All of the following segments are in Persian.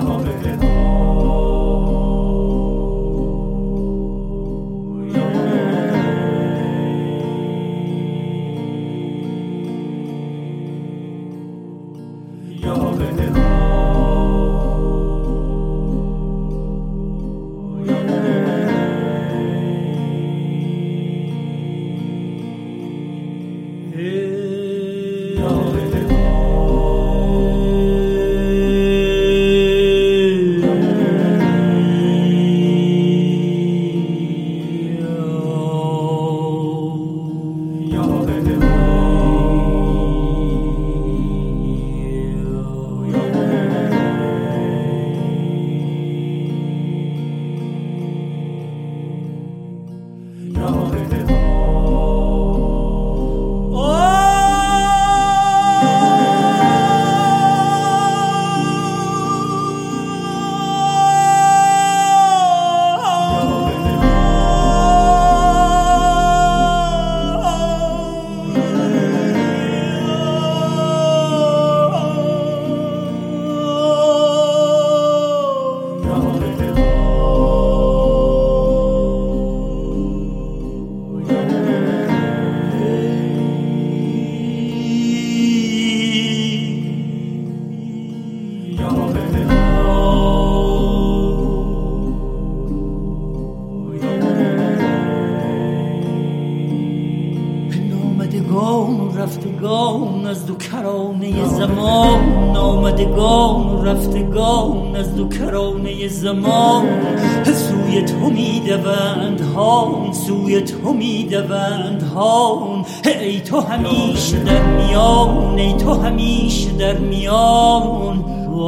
رفتگان از دو کرانه زمان، آمدگان رفتگان از دو کرانه زمان، سوی تو میدوند هان، سوی تو میدوند هان، ای تو همیشه در میان، ای تو همیشه در میان.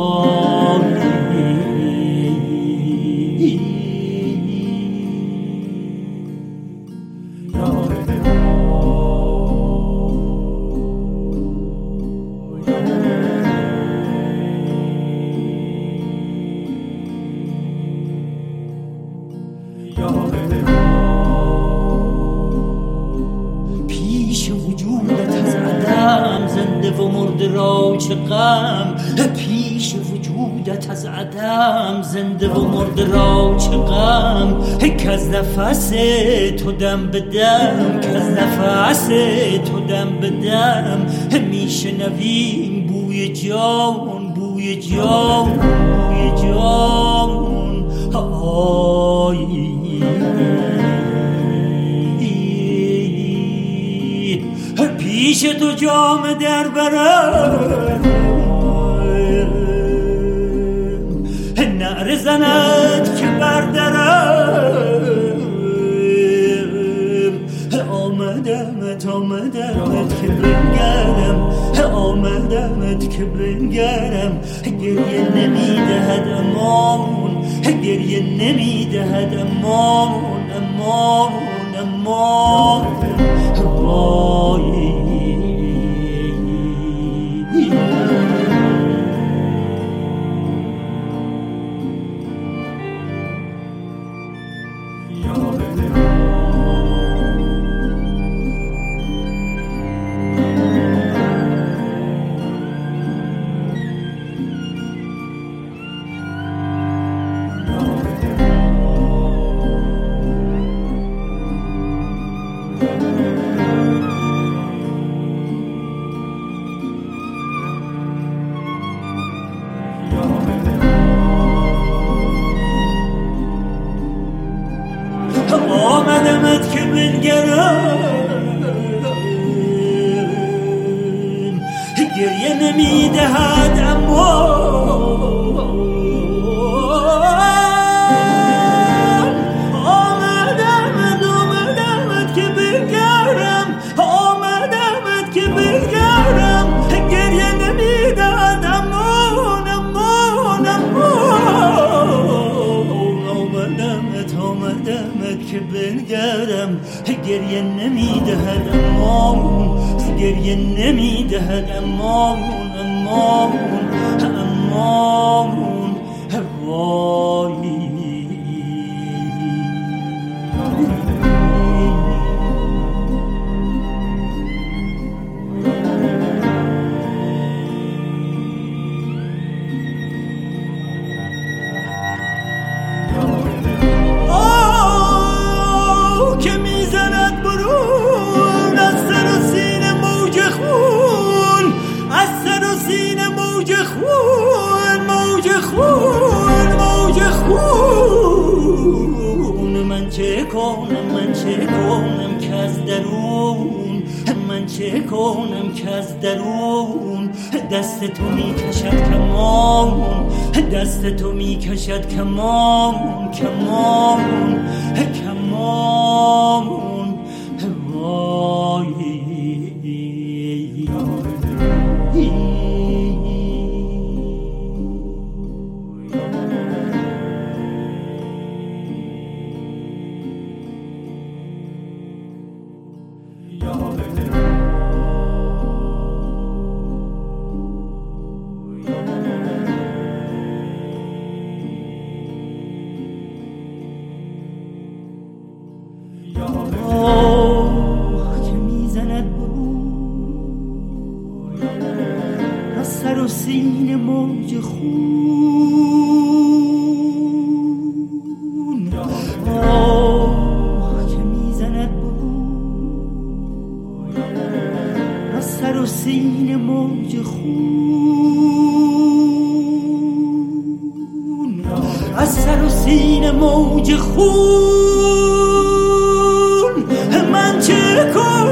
پیش وجودت از عدم زنده و مرده را چه غم، پیش وجودت از عدم زنده و مرده را چه غم، که از نفس تو دم به دم، که از نفس تو دم به دم، میشنویم بوی جان، بوی جان، بوی جان. پیش تو جام در برم، نعره زند که بردرم، آمدمت آمدمت که بنگرم، آمدمت که بنگرم، گریه نمیدهد امان، گریه نمیدهد امان، امان، امان. آمدمت که بنگرم، گریه نمیدهد امان، آمدمت که بنگرم، آمدمت که بنگرم، گریه نمیدهد امان، امان، امان. آمدمت که بنگرم، گریه نمیدهد امان، گریه نمیدهد امان، امان، امان. وای کنم من چه کنم که از درون من چه کنم که از درون دست تو میکشد کمان دست تو میکشد کمان کمان کمان وای که میزند برون از سر و سینه موج خون که میزند برون از سر و سینه موج خون از سر و سینه موج خون من چه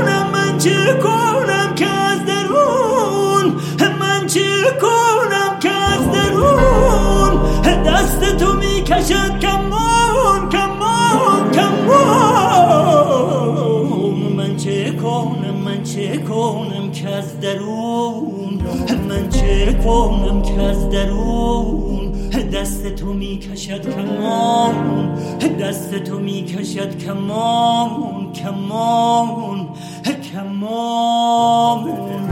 کنم که از درون من چه کنم که از درون دست تو میکشد کمان کمان کمان من چه کنم که از درون من چه کنم که از درون دست تو میکشد کمان دست تو میکشد کمان کمان کمان